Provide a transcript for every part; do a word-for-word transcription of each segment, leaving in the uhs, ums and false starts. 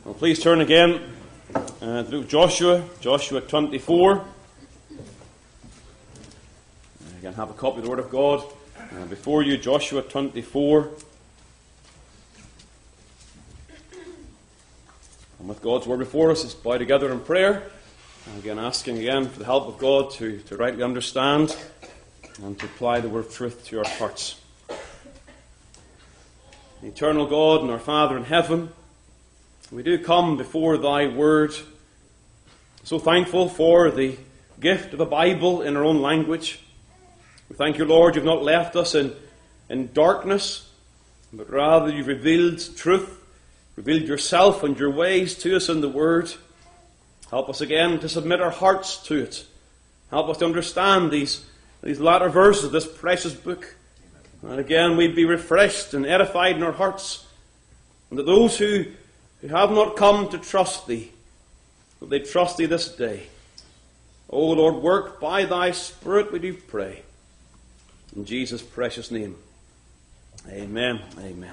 Well, please turn again uh, to Joshua, Joshua twenty-four. You can have a copy of the Word of God uh, before you, Joshua twenty-four. And with God's Word before us, let's bow together in prayer. And again, asking again for the help of God to, to rightly understand and to apply the Word of truth to our hearts. Eternal God and our Father in heaven, we do come before Thy Word, so thankful for the gift of a Bible in our own language. We thank You, Lord, You've not left us in, in darkness, but rather You've revealed truth, revealed Yourself and Your ways to us in the Word. Help us again to submit our hearts to it. Help us to understand these, these latter verses of this precious book. And again, we'd be refreshed and edified in our hearts. And that those who, who have not come to trust Thee, that they trust Thee this day. O Lord, work by Thy Spirit, we do pray. In Jesus' precious name. Amen. Amen.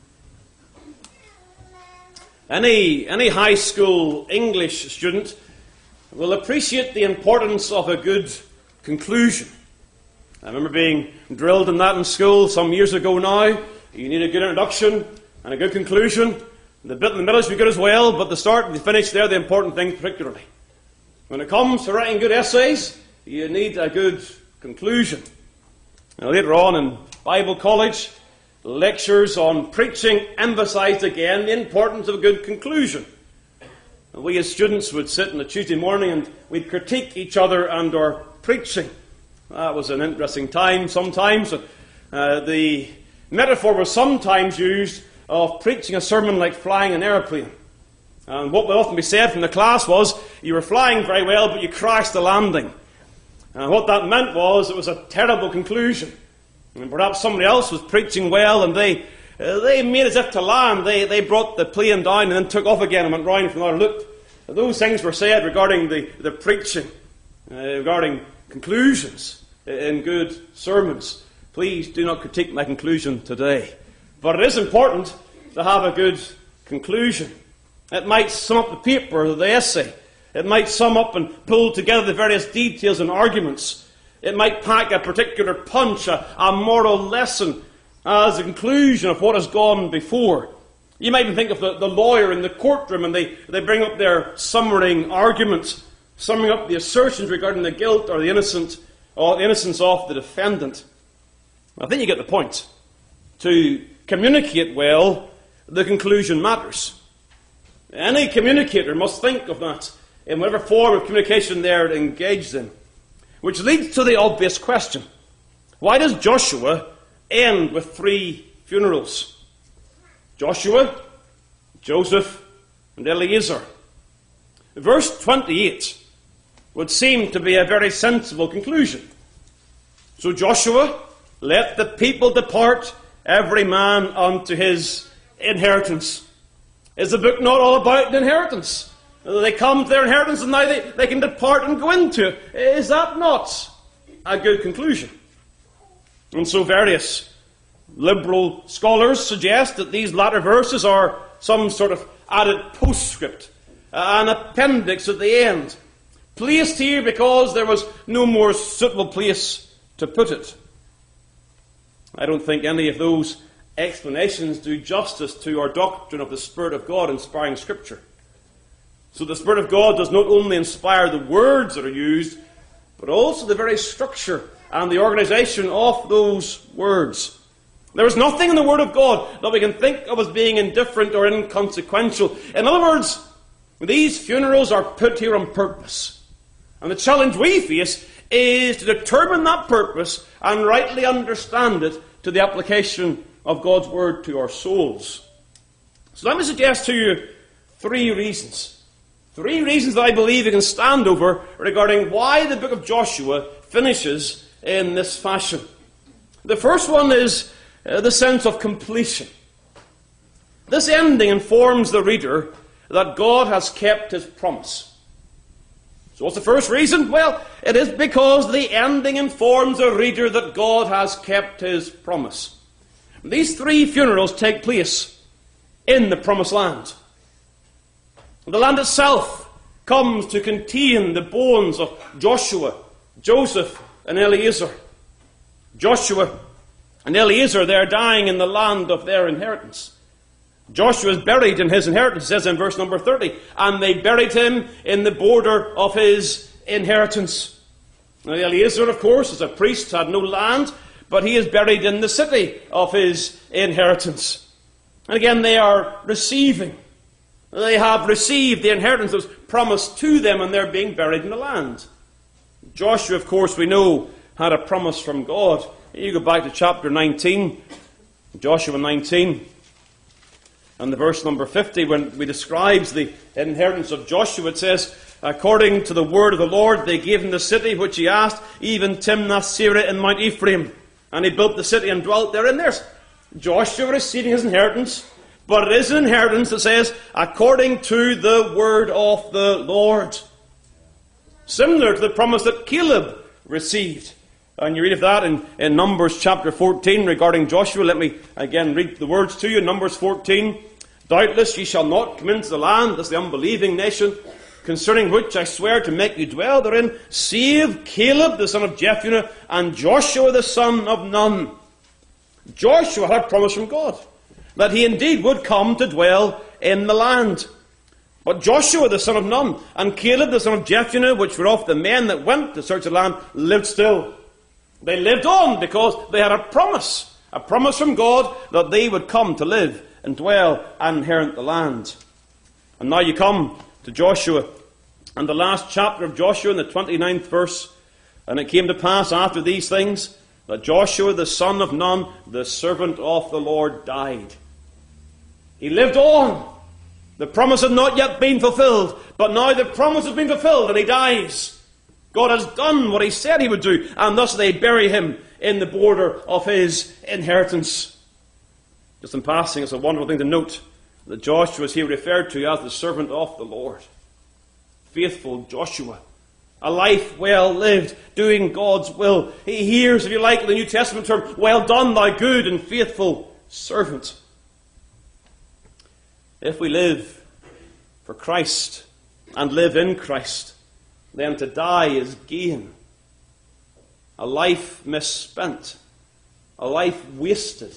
Any, any high school English student will appreciate the importance of a good conclusion. I remember being drilled in that in school some years ago now. You need a good introduction and a good conclusion. The bit in the middle should be good as well, but the start and the finish, they're the important things particularly. When it comes to writing good essays, you need a good conclusion. Now, later on in Bible college, lectures on preaching emphasized again the importance of a good conclusion. And we as students would sit on a Tuesday morning and we'd critique each other and our preaching. That was an interesting time sometimes. Uh, the metaphor was sometimes used of preaching a sermon like flying an aeroplane. And what would often be said from the class was, you were flying very well, but you crashed the landing. And what that meant was, it was a terrible conclusion. And perhaps somebody else was preaching well, and they uh, they made as if to land. They they brought the plane down and then took off again and went round from there. Looked. Those things were said regarding the, the preaching, uh, regarding conclusions in good sermons. Please do not critique my conclusion today. But it is important to have a good conclusion. It might sum up the paper or the essay. It might sum up and pull together the various details and arguments. It might pack a particular punch, a, a moral lesson as a conclusion of what has gone before. You might even think of the, the lawyer in the courtroom, and they, they bring up their summarizing arguments, summing up the assertions regarding the guilt or the innocent or the innocence of the defendant. I think you get the point. To communicate well, the conclusion matters. Any communicator must think of that in whatever form of communication they're engaged in. Which leads to the obvious question. Why does Joshua end with three funerals? Joshua, Joseph, and Eleazar. Verse twenty-eight would seem to be a very sensible conclusion. So Joshua, let the people depart, every man unto his inheritance. Is the book not all about the inheritance? They come to their inheritance and now they, they can depart and go into it. Is that not a good conclusion? And so various liberal scholars suggest that these latter verses are some sort of added postscript, an appendix at the end, placed here because there was no more suitable place to put it. I don't think any of those explanations do justice to our doctrine of the Spirit of God inspiring Scripture. So the Spirit of God does not only inspire the words that are used, but also the very structure and the organization of those words. There is nothing in the Word of God that we can think of as being indifferent or inconsequential. In other words, these funerals are put here on purpose. And the challenge we face is to determine that purpose and rightly understand it to the application of God's Word to our souls. So let me suggest to you three reasons. Three reasons that I believe you can stand over regarding why the book of Joshua finishes in this fashion. The first one is uh, the sense of completion. This ending informs the reader that God has kept His promise. So what's the first reason? Well, it is because the ending informs the reader that God has kept His promise. These three funerals take place in the Promised Land. The land itself comes to contain the bones of Joshua, Joseph, and Eleazar. Joshua and Eleazar, they're dying in the land of their inheritance. Joshua is buried in his inheritance, it says in verse number thirty, and they buried him in the border of his inheritance. Now Eleazar, of course, as a priest, had no land, but he is buried in the city of his inheritance. And again, they are receiving. They have received the inheritance that was promised to them, and they're being buried in the land. Joshua, of course, we know, had a promise from God. You go back to chapter nineteen, Joshua nineteen, and the verse number fifty, when we describes the inheritance of Joshua, it says, according to the word of the Lord, they gave him the city which he asked, even Timnath-Serah in Mount Ephraim. And he built the city and dwelt therein. There's Joshua receiving his inheritance, but it is an inheritance that says, according to the word of the Lord. Similar to the promise that Caleb received. And you read of that in, in Numbers chapter fourteen regarding Joshua. Let me again read the words to you. Numbers fourteen. Doubtless ye shall not come into the land, that's the unbelieving nation, concerning which I swear to make you dwell therein, save Caleb the son of Jephunneh, and Joshua the son of Nun. Joshua had a promise from God that he indeed would come to dwell in the land. But Joshua the son of Nun, and Caleb the son of Jephunneh, which were of the men that went to search the land, lived still. They lived on because they had a promise, a promise from God that they would come to live and dwell and inherit the land. And now you come to Joshua, and the last chapter of Joshua in the twenty-ninth verse. And it came to pass after these things that Joshua the son of Nun, the servant of the Lord, died. He lived on. The promise had not yet been fulfilled, but now the promise has been fulfilled, and he dies. God has done what he said he would do, and thus they bury him in the border of his inheritance. Just in passing, it's a wonderful thing to note that Joshua is here referred to as the servant of the Lord. Faithful Joshua. A life well lived, doing God's will. He hears, if you like, the New Testament term, well done, thou good and faithful servant. If we live for Christ and live in Christ, then to die is gain. A life misspent, a life wasted,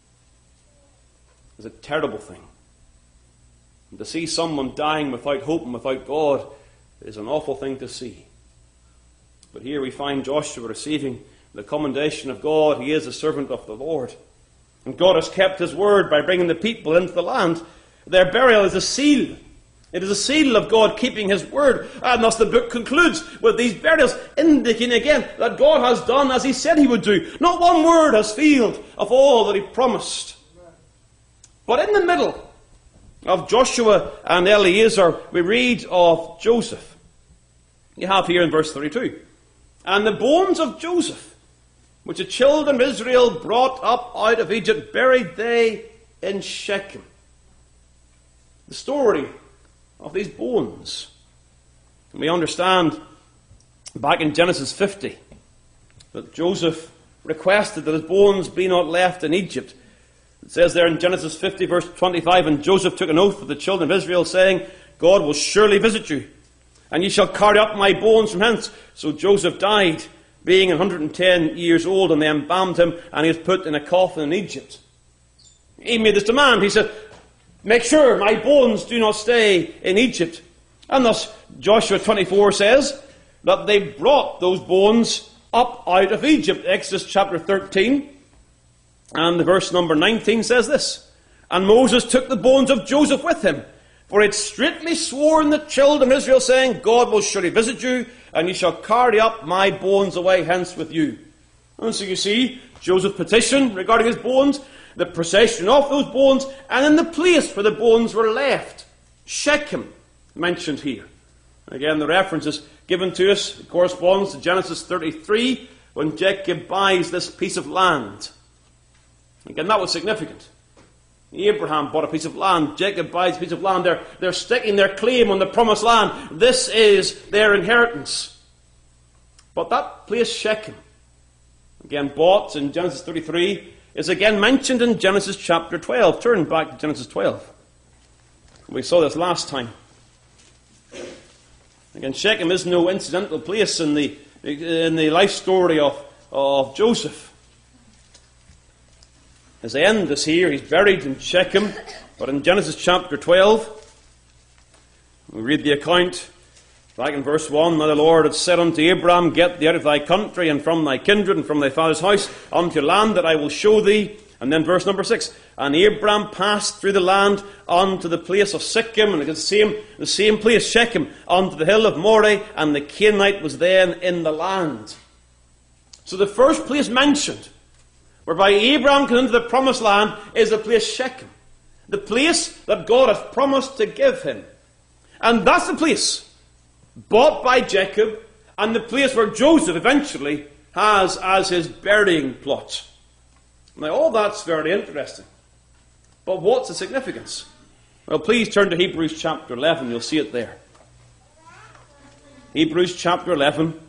is a terrible thing. And to see someone dying without hope and without God is an awful thing to see. But here we find Joshua receiving the commendation of God. He is a servant of the Lord. And God has kept his word by bringing the people into the land. Their burial is a seal. It is a seal of God keeping his word. And thus the book concludes with these burials, indicating again that God has done as he said he would do. Not one word has failed of all that he promised. But in the middle of Joshua and Eleazar, we read of Joseph. You have here in verse thirty-two. And the bones of Joseph, which the children of Israel brought up out of Egypt, buried they in Shechem. The story of these bones. And we understand back in Genesis fifty that Joseph requested that his bones be not left in Egypt. It says there in Genesis fifty verse twenty-five, and Joseph took an oath of the children of Israel, saying, God will surely visit you, and ye shall carry up my bones from hence. So Joseph died, being one hundred ten years old, and they embalmed him, and he was put in a coffin in Egypt. He made this demand. He said, make sure my bones do not stay in Egypt. And thus Joshua twenty-four says that they brought those bones up out of Egypt. Exodus chapter thirteen and the verse number nineteen says this. And Moses took the bones of Joseph with him, for it straitly sworn the children of Israel, saying, God will surely visit you, and ye shall carry up my bones away hence with you. And so you see, Joseph's petition regarding his bones, the procession of those bones, and in the place where the bones were left. Shechem, mentioned here. Again, the reference is given to us. It corresponds to Genesis thirty-three, when Jacob buys this piece of land. Again, that was significant. Abraham bought a piece of land. Jacob buys a piece of land. They're, they're sticking their claim on the promised land. This is their inheritance. But that place, Shechem, again bought in Genesis thirty-three, is again mentioned in Genesis chapter twelve. Turn back to Genesis twelve. We saw this last time. Again, Shechem is no incidental place in the in the life story of, of Joseph. His end is here. He's buried in Shechem. But in Genesis chapter twelve, we read the account back in verse one. Now the Lord had said unto Abram, Get thee out of thy country, and from thy kindred, and from thy father's house, unto a land that I will show thee. And then verse number six. And Abram passed through the land unto the place of Shechem, and the same, the same place, Shechem, unto the hill of Moreh, and the Canaanite was then in the land. So the first place mentioned, whereby Abraham came into the promised land, is the place Shechem. The place that God hath promised to give him. And that's the place bought by Jacob, and the place where Joseph eventually has as his burying plot. Now, all that's very interesting. But what's the significance? Well, please turn to Hebrews chapter eleven. You'll see it there. Hebrews chapter eleven.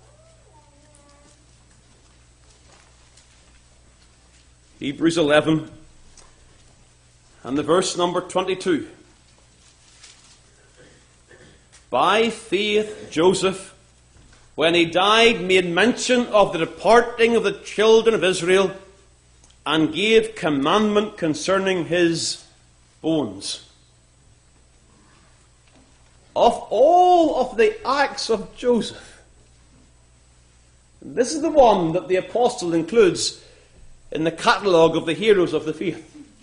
Hebrews eleven. And the verse number twenty-two. By faith, Joseph, when he died, made mention of the departing of the children of Israel, and gave commandment concerning his bones. Of all of the acts of Joseph, this is the one that the apostle includes in the catalogue of the heroes of the faith.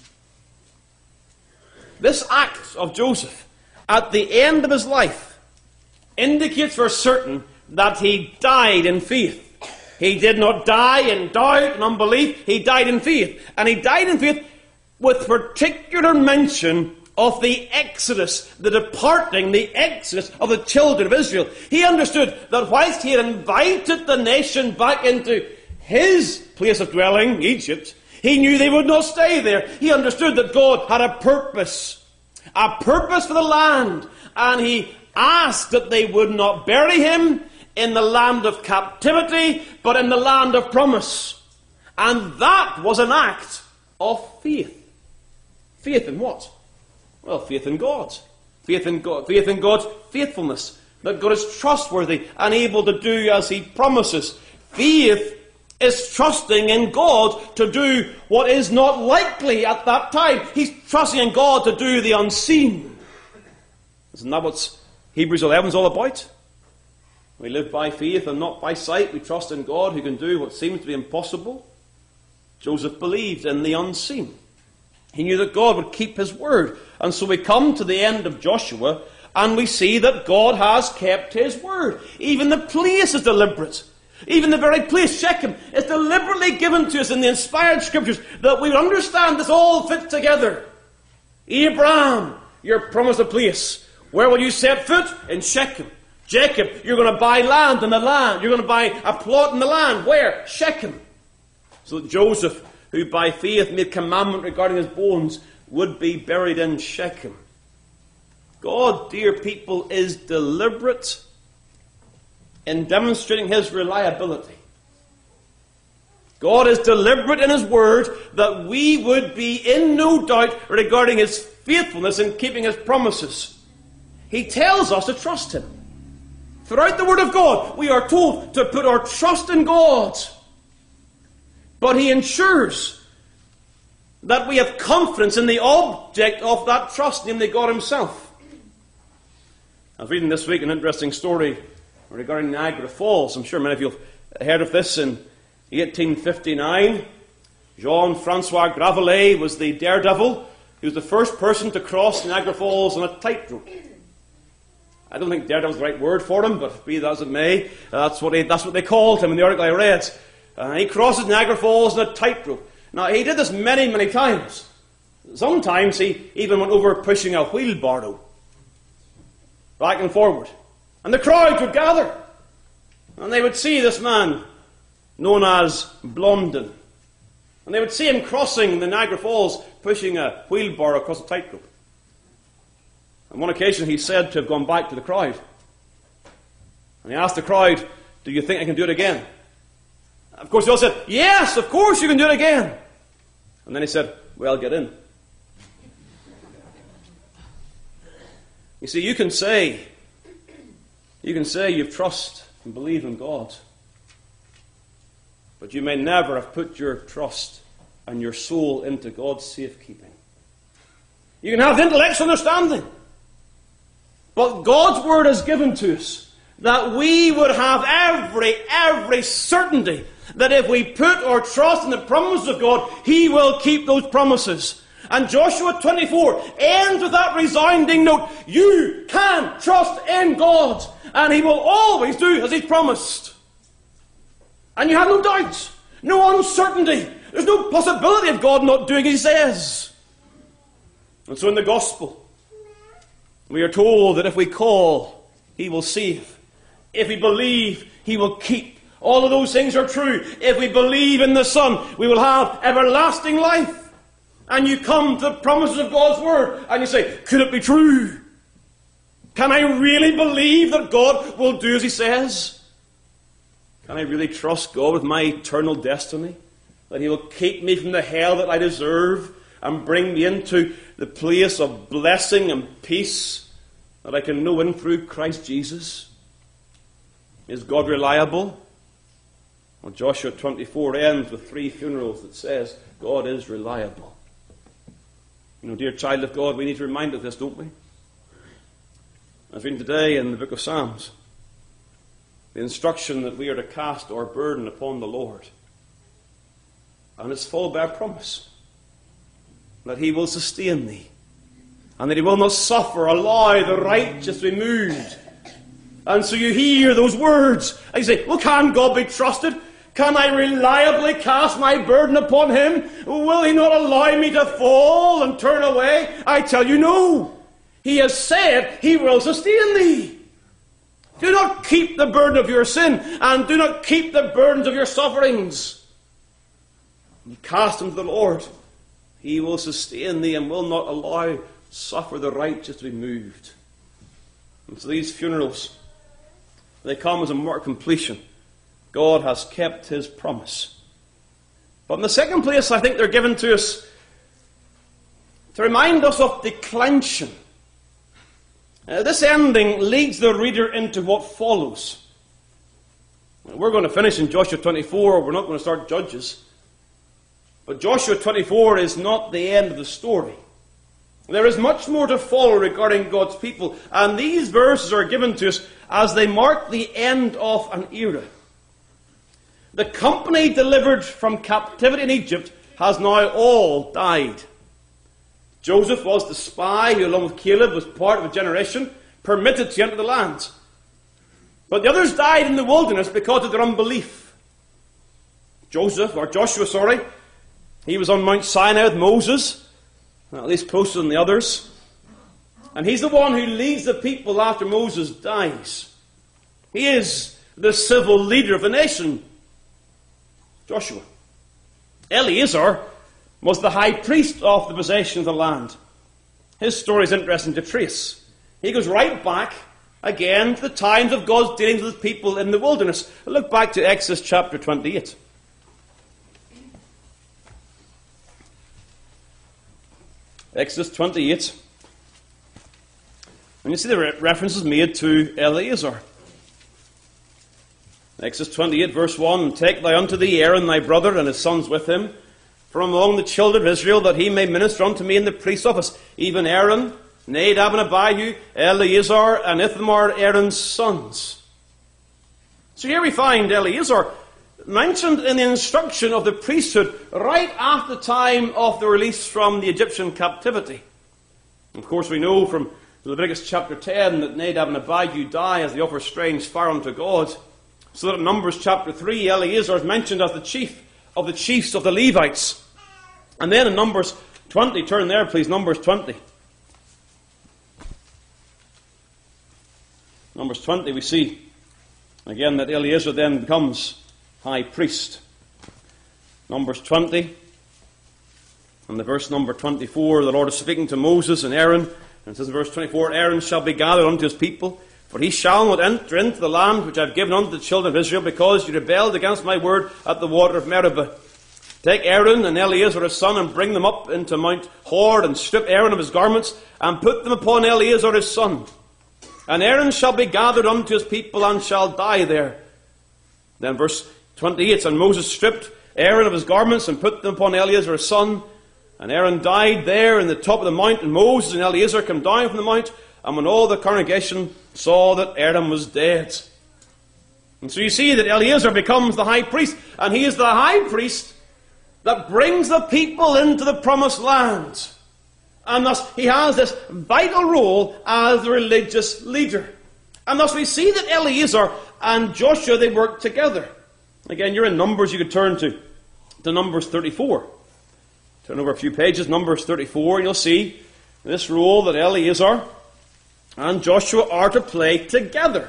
This act of Joseph, at the end of his life, indicates for certain that he died in faith. He did not die in doubt and unbelief. He died in faith. And he died in faith with particular mention of the exodus, the departing, the exodus of the children of Israel. He understood that whilst he had invited the nation back into his place of dwelling, Egypt, he knew they would not stay there. He understood that God had a purpose, a purpose for the land. And he asked that they would not bury him in the land of captivity, but in the land of promise. And that was an act of faith. Faith in what? Well, faith in God. Faith in God. Faith in God's faithfulness. That God is trustworthy and able to do as he promises. Faith is trusting in God to do what is not likely at that time. He's trusting in God to do the unseen. Isn't that what Hebrews eleven is all about? We live by faith and not by sight. We trust in God who can do what seems to be impossible. Joseph believed in the unseen. He knew that God would keep his word. And so we come to the end of Joshua and we see that God has kept his word. Even the place is deliberate. Even the very place, Shechem, is deliberately given to us in the inspired scriptures that we would understand this all fits together. Abraham, you're promised a place. Where will you set foot? In Shechem. Jacob, you're going to buy land in the land. You're going to buy a plot in the land. Where? Shechem. So that Joseph, who by faith made commandment regarding his bones, would be buried in Shechem. God, dear people, is deliberate in demonstrating his reliability. God is deliberate in his word that we would be in no doubt regarding his faithfulness in keeping his promises. He tells us to trust him. Throughout the Word of God, we are told to put our trust in God. But he ensures that we have confidence in the object of that trust, namely God himself. I was reading this week an interesting story regarding Niagara Falls. I'm sure many of you have heard of this. In eighteen fifty-nine, Jean-Francois Gravelet was the daredevil. He was the first person to cross Niagara Falls on a tightrope. I don't think daredevil is the right word for him, but be that as it may, that's what, he, that's what they called him in the article I read. Uh, he crosses Niagara Falls on a tightrope. Now, he did this many, many times. Sometimes he even went over pushing a wheelbarrow, back and forward. And the crowd would gather, and they would see this man, known as Blondin. And they would see him crossing the Niagara Falls, pushing a wheelbarrow across a tightrope. On one occasion, he's said to have gone back to the crowd. And he asked the crowd, do you think I can do it again? Of course, they all said, yes, of course you can do it again. And then he said, well, get in. You see, you can say, You can say you trust and believe in God, but you may never have put your trust and your soul into God's safekeeping. You can have the intellectual understanding, but God's word is given to us that we would have every, every certainty that if we put our trust in the promises of God, He will keep those promises. And Joshua twenty-four ends with that resounding note: you can trust in God, and He will always do as He's promised. And you have no doubts, no uncertainty. There's no possibility of God not doing as He says. And so in the gospel, we are told that if we call, He will save. If we believe, He will keep. All of those things are true. If we believe in the Son, we will have everlasting life. And you come to the promises of God's word, and you say, could it be true? Can I really believe that God will do as He says? Can I really trust God with my eternal destiny? That He will keep me from the hell that I deserve and bring me into the place of blessing and peace that I can know in through Christ Jesus? Is God reliable? Well, Joshua twenty-four ends with three funerals that says God is reliable. You know, dear child of God, we need to remind of this, don't we? As reading today in the book of Psalms, the instruction that we are to cast our burden upon the Lord. And it's followed by a promise that He will sustain thee, and that He will not suffer, allow the righteous to be moved. And so you hear those words, and you say, well, can God be trusted? Can I reliably cast my burden upon Him? Will He not allow me to fall and turn away? I tell you, no. He has said He will sustain thee. Do not keep the burden of your sin, and do not keep the burdens of your sufferings. You cast them to the Lord. He will sustain thee and will not allow, suffer the righteous to be moved. And so these funerals, they come as a mark of completion. God has kept His promise. But in the second place, I think they're given to us to remind us of declension. Uh, this ending leads the reader into what follows. We're going to finish in Joshua twenty-four. We're not going to start Judges. But Joshua twenty-four is not the end of the story. There is much more to follow regarding God's people. And these verses are given to us as they mark the end of an era. The company delivered from captivity in Egypt has now all died. Joseph was the spy who, along with Caleb, was part of a generation permitted to enter the land. But the others died in the wilderness because of their unbelief. Joseph, or Joshua, sorry, he was on Mount Sinai with Moses, at least closer than the others. And he's the one who leads the people after Moses dies. He is the civil leader of the nation. Joshua. Eleazar was the high priest of the possession of the land. His story is interesting to trace. He goes right back again to the times of God's dealings with people in the wilderness. Look back to Exodus chapter twenty-eight. Exodus twenty-eight. And you see the re- references made to Eleazar. Exodus twenty-eight, verse one, take thou unto thee Aaron thy brother and his sons with him, from among the children of Israel, that he may minister unto me in the priest's office, even Aaron, Nadab and Abihu, Eleazar and Ithamar, Aaron's sons. So here we find Eleazar mentioned in the instruction of the priesthood right after the time of the release from the Egyptian captivity. Of course, we know from Leviticus chapter ten that Nadab and Abihu die as they offer strange fire unto God. So that in Numbers chapter three, Eleazar is mentioned as the chief of the chiefs of the Levites. And then in Numbers twenty, turn there please, Numbers twenty. Numbers twenty, we see again that Eleazar then becomes high priest. Numbers twenty, and the verse number twenty-four, the Lord is speaking to Moses and Aaron, and it says in verse twenty-four, Aaron shall be gathered unto his people, for he shall not enter into the land which I have given unto the children of Israel, because you rebelled against my word at the water of Meribah. Take Aaron and Eleazar his son, and bring them up into Mount Hor, and strip Aaron of his garments, and put them upon Eleazar his son. And Aaron shall be gathered unto his people, and shall die there. Then verse twenty-eight, and Moses stripped Aaron of his garments, and put them upon Eleazar his son. And Aaron died there in the top of the mount, and Moses and Eleazar came down from the mount. And when all the congregation saw that Aaron was dead. And so you see that Eleazar becomes the high priest, and he is the high priest that brings the people into the promised land. And thus he has this vital role as the religious leader. And thus we see that Eleazar and Joshua, they work together. Again, you're in Numbers, you could turn to, to Numbers thirty-four. Turn over a few pages, Numbers thirty-four, and you'll see this role that Eleazar and Joshua are to play together.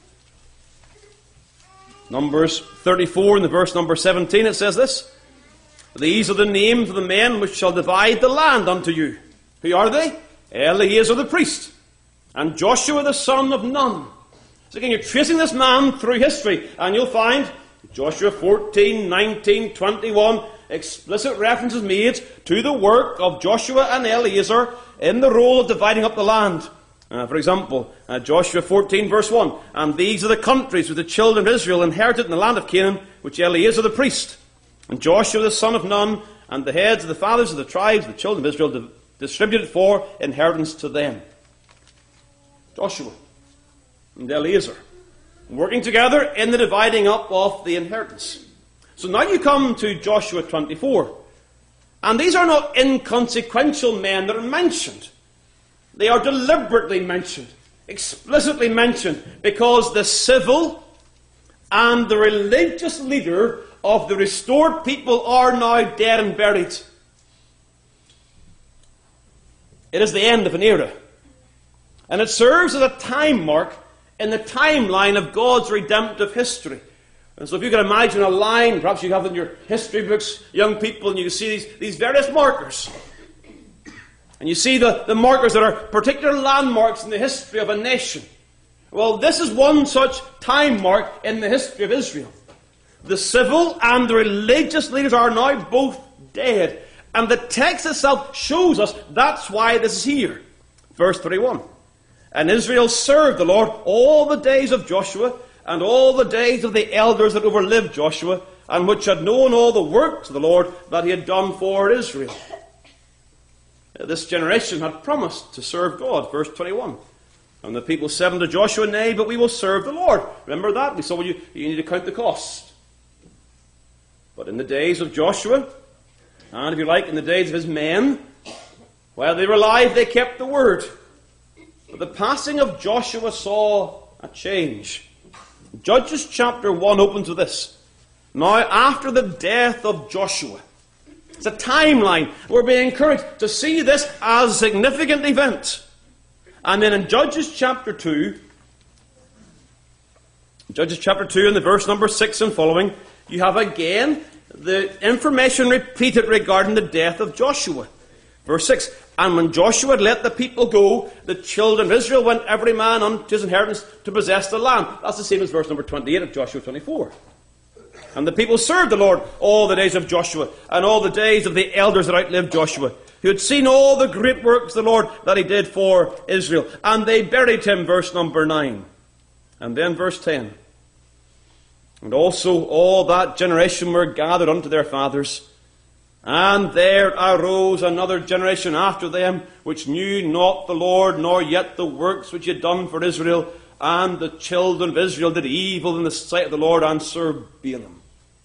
Numbers thirty-four, in the verse number seventeen, it says this: These are the names of the men which shall divide the land unto you. Who are they? Eleazar the priest, and Joshua the son of Nun. So again, you're tracing this man through history, and you'll find Joshua fourteen, nineteen, twenty-one, explicit references made to the work of Joshua and Eleazar in the role of dividing up the land. Uh, for example, uh, Joshua fourteen, verse one, And these are the countries which the children of Israel inherited in the land of Canaan, which Eleazar the priest, and Joshua the son of Nun, and the heads of the fathers of the tribes of the children of Israel di- distributed for inheritance to them. Joshua and Eleazar working together in the dividing up of the inheritance. So now you come to Joshua twenty-four. And these are not inconsequential men that are mentioned. They are deliberately mentioned, explicitly mentioned, because the civil and the religious leader of the restored people are now dead and buried. It is the end of an era. And it serves as a time mark in the timeline of God's redemptive history. And so if you can imagine a line, perhaps you have in your history books, young people, and you can see these, these various markers. And you see the, the markers that are particular landmarks in the history of a nation. Well, this is one such time mark in the history of Israel. The civil and the religious leaders are now both dead. And the text itself shows us that's why this is here. Verse thirty-one. And Israel served the Lord all the days of Joshua, and all the days of the elders that overlived Joshua, and which had known all the works of the Lord that he had done for Israel. This generation had promised to serve God. Verse twenty-one. And the people said unto Joshua, Nay, but we will serve the Lord. Remember that? We saw when you, you need to count the cost. But in the days of Joshua, and if you like, in the days of his men, while they were alive, they kept the word. But the passing of Joshua saw a change. Judges chapter one opens with this. Now, after the death of Joshua, it's a timeline. We're being encouraged to see this as a significant event. And then in Judges chapter two, Judges chapter two and the verse number six and following, you have again the information repeated regarding the death of Joshua. Verse six, And when Joshua had let the people go, the children of Israel went every man unto his inheritance to possess the land. That's the same as verse number twenty-eight of Joshua twenty-four. And the people served the Lord all the days of Joshua, and all the days of the elders that outlived Joshua, who had seen all the great works of the Lord that he did for Israel. And they buried him, verse number nine. And then verse ten. And also all that generation were gathered unto their fathers. And there arose another generation after them, which knew not the Lord, nor yet the works which he had done for Israel. And the children of Israel did evil in the sight of the Lord, and served Baalim.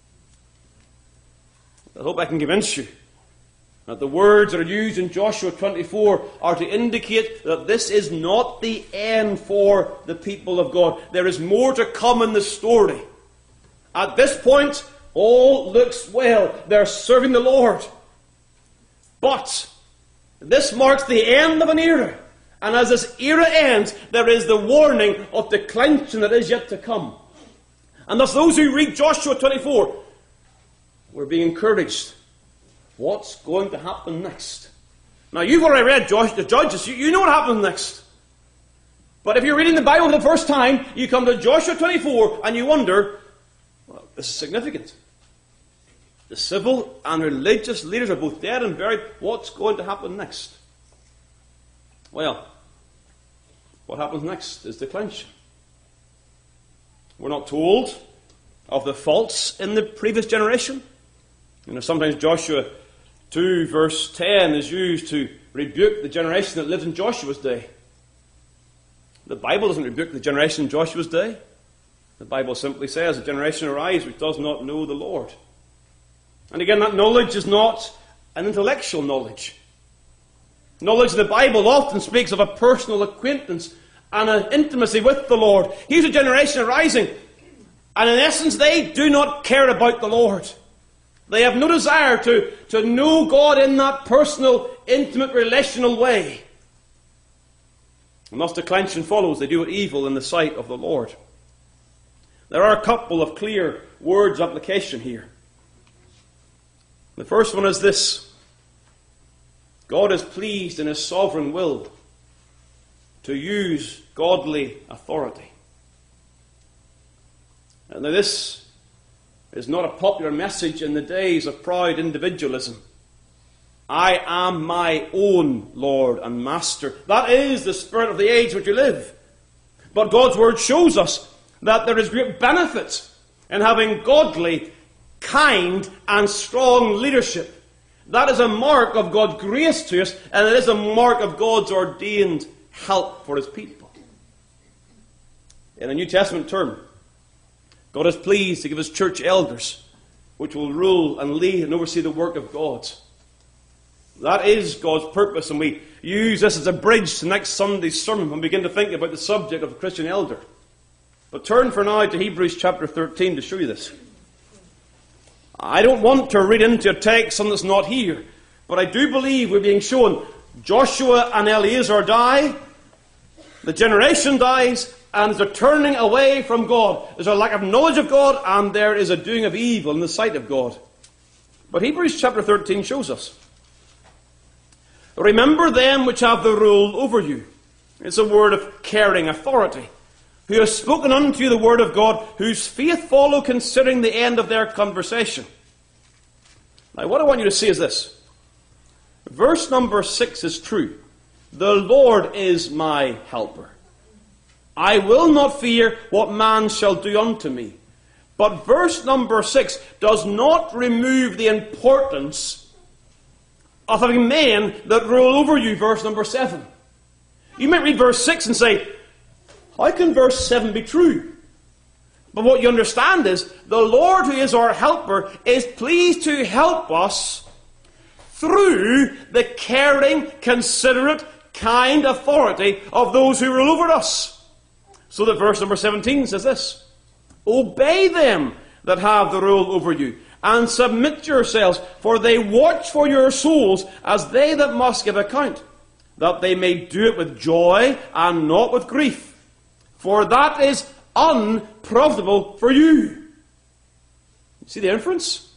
I hope I can convince you that the words that are used in Joshua twenty-four are to indicate that this is not the end for the people of God. There is more to come in the story. At this point, all looks well. They're serving the Lord. But this marks the end of an era. And as this era ends, there is the warning of declension that is yet to come. And thus those who read Joshua twenty-four were being encouraged. What's going to happen next? Now you've already read Josh, the Judges. You, you know what happens next. But if you're reading the Bible for the first time, you come to Joshua twenty-four and you wonder, well, this is significant. The civil and religious leaders are both dead and buried. What's going to happen next? Well, what happens next is declension. We're not told of the faults in the previous generation. You know, sometimes Joshua two verse ten is used to rebuke the generation that lived in Joshua's day. The Bible doesn't rebuke the generation in Joshua's day. The Bible simply says, a generation arrives which does not know the Lord. And again, that knowledge is not an intellectual knowledge. Knowledge of the Bible often speaks of a personal acquaintance and an intimacy with the Lord. Here's a generation arising, and in essence they do not care about the Lord. They have no desire to, to know God in that personal, intimate, relational way. And thus declension follows. They do what evil in the sight of the Lord. There are a couple of clear words of application here. The first one is this: God is pleased in His sovereign will to use godly authority. And now this is not a popular message in the days of proud individualism. I am my own Lord and Master. That is the spirit of the age which we live. But God's Word shows us that there is great benefit in having godly, kind, and strong leadership. That is a mark of God's grace to us, and it is a mark of God's ordained help for His people. In a New Testament term, God is pleased to give His church elders, which will rule and lead and oversee the work of God. That is God's purpose, and we use this as a bridge to next Sunday's sermon when we begin to think about the subject of a Christian elder. But turn for now to Hebrews chapter thirteen to show you this. I don't want to read into a text something that's not here, but I do believe we're being shown Joshua and Eleazar die, the generation dies, and there's a turning away from God. There's a lack of knowledge of God, and there is a doing of evil in the sight of God. But Hebrews chapter thirteen shows us. Remember them which have the rule over you. It's a word of caring authority. Who have spoken unto you the word of God, whose faith follow considering the end of their conversation. Now what I want you to see is this. Verse number six is true. The Lord is my helper. I will not fear what man shall do unto me. But verse number six does not remove the importance of having men that rule over you, verse number seven. You might read verse six and say, how can verse seven be true? But what you understand is, the Lord who is our helper is pleased to help us through the caring, considerate, kind authority of those who rule over us. So that verse number seventeen says this: obey them that have the rule over you, and submit yourselves, for they watch for your souls as they that must give account, that they may do it with joy and not with grief. For that is unprofitable for you. See the inference?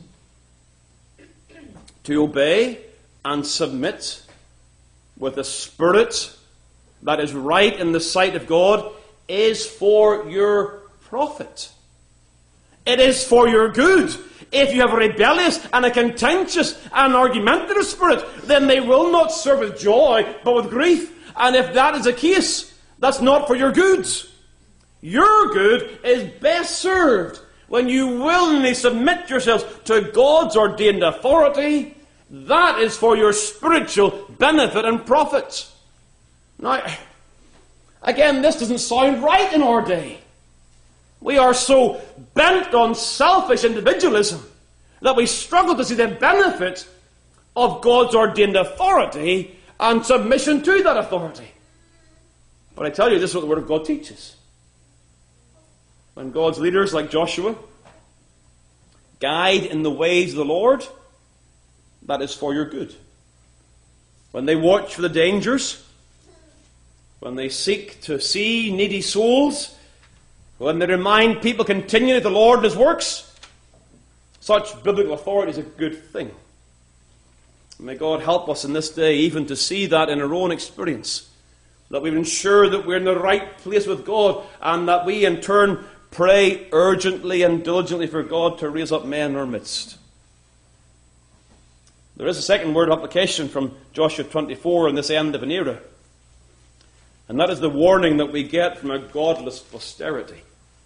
To obey and submit with a spirit that is right in the sight of God is for your profit. It is for your good. If you have a rebellious and a contentious and argumentative spirit, then they will not serve with joy, but with grief. And if that is the case, that's not for your good. Your good is best served when you willingly submit yourselves to God's ordained authority. That is for your spiritual benefit and profit. Now, again, this doesn't sound right in our day. We are so bent on selfish individualism that we struggle to see the benefit of God's ordained authority and submission to that authority. But I tell you, this is what the Word of God teaches. When God's leaders like Joshua guide in the ways of the Lord, that is for your good. When they watch for the dangers, when they seek to see needy souls, when they remind people continually of the Lord and His works, such biblical authority is a good thing. May God help us in this day even to see that in our own experience, that we ensure that we're in the right place with God, and that we in turn pray urgently and diligently for God to raise up men in our midst. There is a second word of application from Joshua twenty-four in this end of an era. And that is the warning that we get from a godless posterity.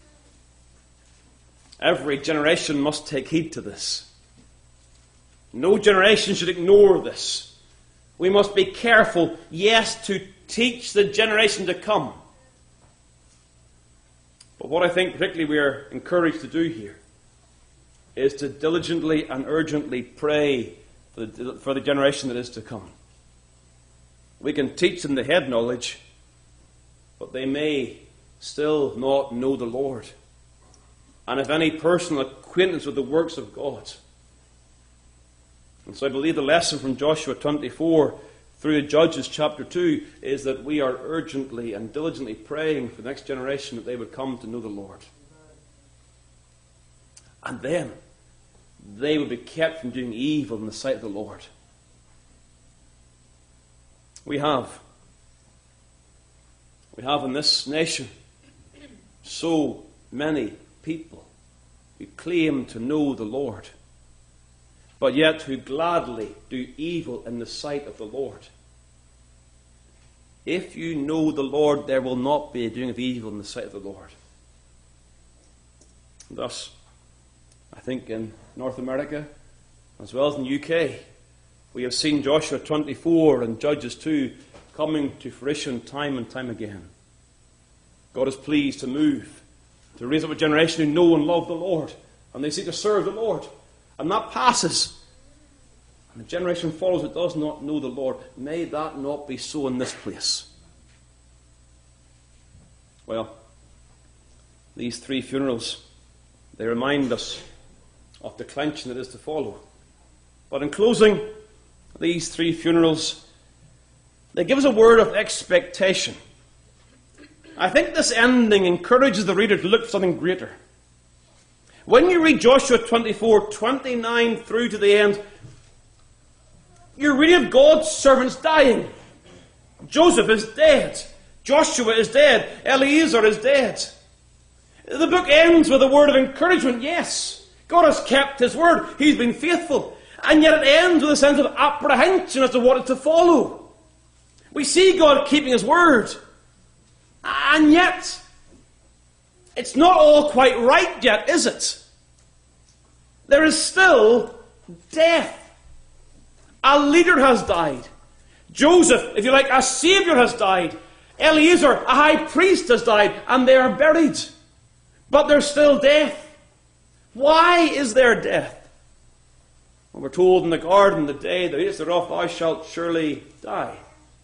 Every generation must take heed to this. No generation should ignore this. We must be careful, yes, to teach the generation to come. But what I think particularly we are encouraged to do here is to diligently and urgently pray for the, for the generation that is to come. We can teach them the head knowledge, but they may still not know the Lord, and have any personal acquaintance with the works of God. And so I believe the lesson from Joshua twenty-four through Judges chapter two is that we are urgently and diligently praying for the next generation that they would come to know the Lord. And then they would be kept from doing evil in the sight of the Lord. We have, we have in this nation so many people who claim to know the Lord, but yet who gladly do evil in the sight of the Lord. If you know the Lord, there will not be a doing of evil in the sight of the Lord. Thus, I think in North America, as well as in the U K, we have seen Joshua twenty-four and Judges two coming to fruition time and time again. God is pleased to move, to raise up a generation who know and love the Lord, and they seek to serve the Lord. And that passes. And the generation follows that does not know the Lord. May that not be so in this place. Well, these three funerals, they remind us of the declension that is to follow. But in closing, these three funerals, they give us a word of expectation. I think this ending encourages the reader to look for something greater. When you read Joshua twenty-four, twenty-nine through to the end, you're reading of God's servants dying. Joseph is dead. Joshua is dead. Eliezer is dead. The book ends with a word of encouragement. Yes, God has kept his word. He's been faithful. And yet it ends with a sense of apprehension as to what is to follow. We see God keeping his word. And yet, it's not all quite right yet, is it? There is still death. A leader has died. Joseph, if you like, a savior has died. Eliezer, a high priest, has died, and they are buried. But there's still death. Why is there death? Well, we're told in the garden, the day thou eatest thereof, thou shalt surely die.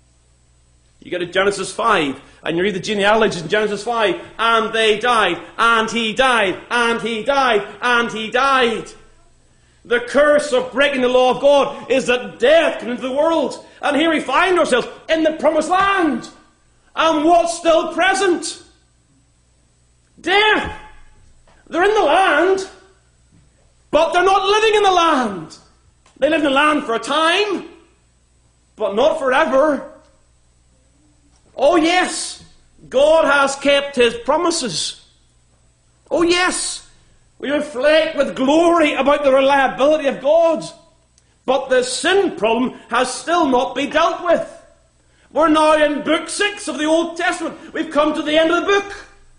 You get to Genesis five, and you read the genealogy in Genesis five, and they died, and he died, and he died, and he died. The curse of breaking the law of God is that death comes into the world. And here we find ourselves in the promised land. And what's still present? Death. They're in the land, but they're not living in the land. They live in the land for a time, but not forever. Oh yes, God has kept his promises. Oh yes, we reflect with glory about the reliability of God. But the sin problem has still not been dealt with. We're now in book six of the Old Testament. We've come to the end of the book.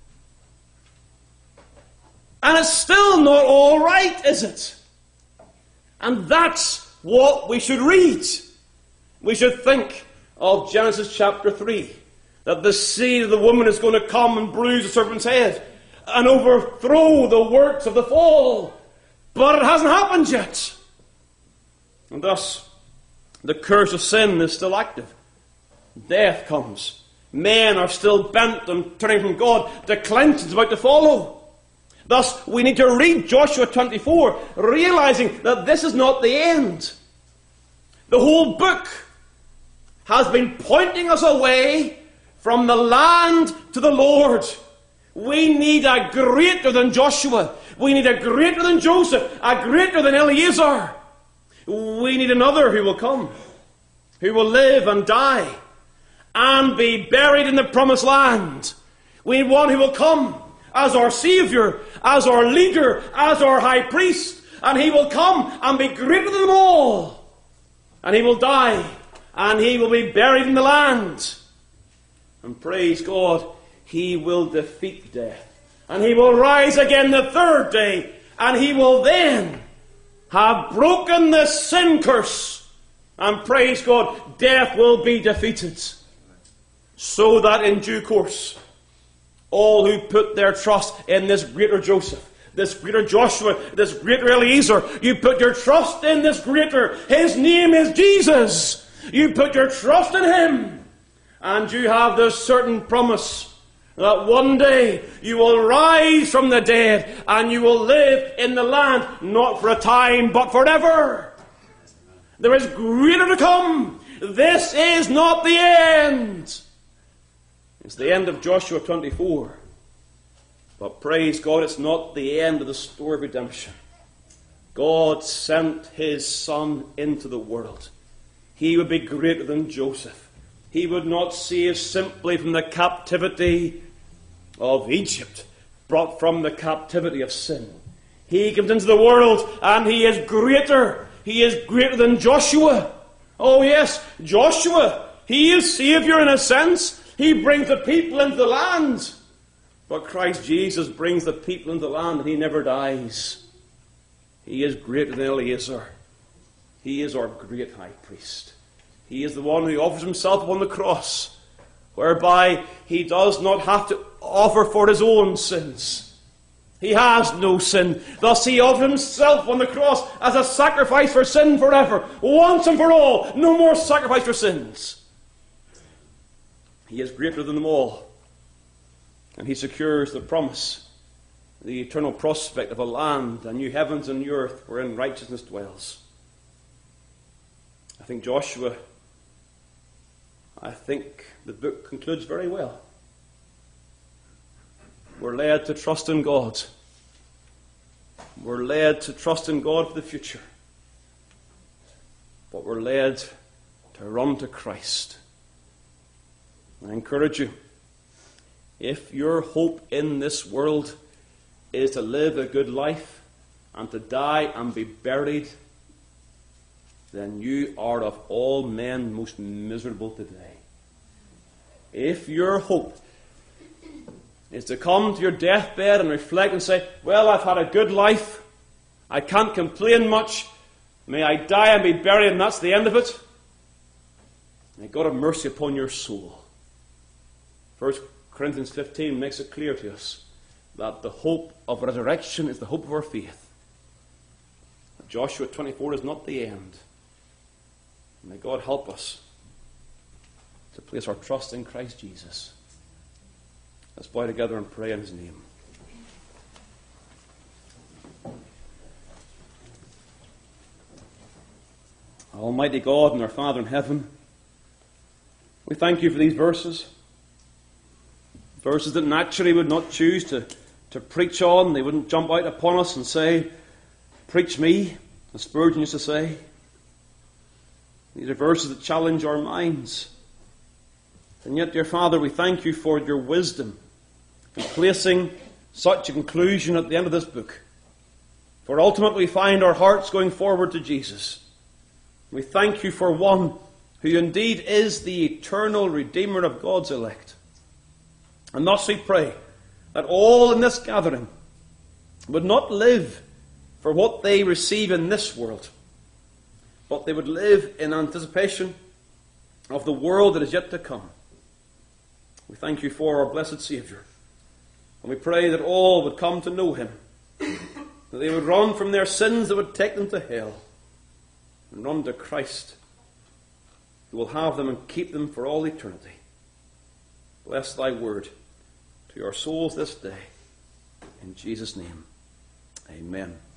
And it's still not all right, is it? And that's what we should read. We should think of Genesis chapter three. That the seed of the woman is going to come and bruise the serpent's head and overthrow the works of the fall. But it hasn't happened yet. And thus, the curse of sin is still active. Death comes. Men are still bent on turning from God. Declension is about to follow. Thus, we need to read Joshua twenty-four, realizing that this is not the end. The whole book has been pointing us away from the land to the Lord. We need a greater than Joshua. We need a greater than Joseph. A greater than Eliezer. We need another who will come. Who will live and die. And be buried in the promised land. We need one who will come as our Saviour. As our leader. As our high priest. And he will come and be greater than them all. And he will die. And he will be buried in the land. And praise God, he will defeat death. And he will rise again the third day. And he will then have broken the sin curse. And praise God, death will be defeated. So that in due course, all who put their trust in this greater Joseph, this greater Joshua, this greater Eliezer, you put your trust in this greater. His name is Jesus. You put your trust in him. And you have this certain promise that one day you will rise from the dead and you will live in the land, not for a time, but forever. There is greater to come. This is not the end. It's the end of Joshua twenty-four. But praise God, it's not the end of the story of redemption. God sent his Son into the world. He would be greater than Joseph. He would not save simply from the captivity of Egypt, brought from the captivity of sin. He comes into the world and he is greater. He is greater than Joshua. Oh yes, Joshua, he is Saviour in a sense. He brings the people into the land. But Christ Jesus brings the people into the land and he never dies. He is greater than Eliezer. He is our great high priest. He is the one who offers himself upon the cross, whereby he does not have to offer for his own sins. He has no sin. Thus he offered himself on the cross as a sacrifice for sin forever. Once and for all. No more sacrifice for sins. He is greater than them all. And he secures the promise, the eternal prospect of a land, a new heavens and new earth wherein righteousness dwells. I think Joshua, I think the book concludes very well. We're led to trust in God. We're led to trust in God for the future. But we're led to run to Christ. I encourage you, if your hope in this world is to live a good life and to die and be buried, then you are of all men most miserable today. If your hope is to come to your deathbed and reflect and say, well, I've had a good life, I can't complain much, may I die and be buried and that's the end of it, may God have mercy upon your soul. First Corinthians fifteen makes it clear to us that the hope of resurrection is the hope of our faith. Joshua twenty-four is not the end. May God help us to place our trust in Christ Jesus. Let's bow together and pray in his name. Almighty God and our Father in heaven, we thank you for these verses. Verses that naturally would not choose to, to preach on. They wouldn't jump out upon us and say, preach me, as Spurgeon used to say. These are verses that challenge our minds. And yet, dear Father, we thank you for your wisdom in placing such a conclusion at the end of this book. For ultimately we find our hearts going forward to Jesus. We thank you for one who indeed is the eternal Redeemer of God's elect. And thus we pray that all in this gathering would not live for what they receive in this world, but they would live in anticipation of the world that is yet to come. We thank you for our blessed Saviour. And we pray that all would come to know him, that they would run from their sins that would take them to hell, and run to Christ, who will have them and keep them for all eternity. Bless thy word to your souls this day. In Jesus' name, amen.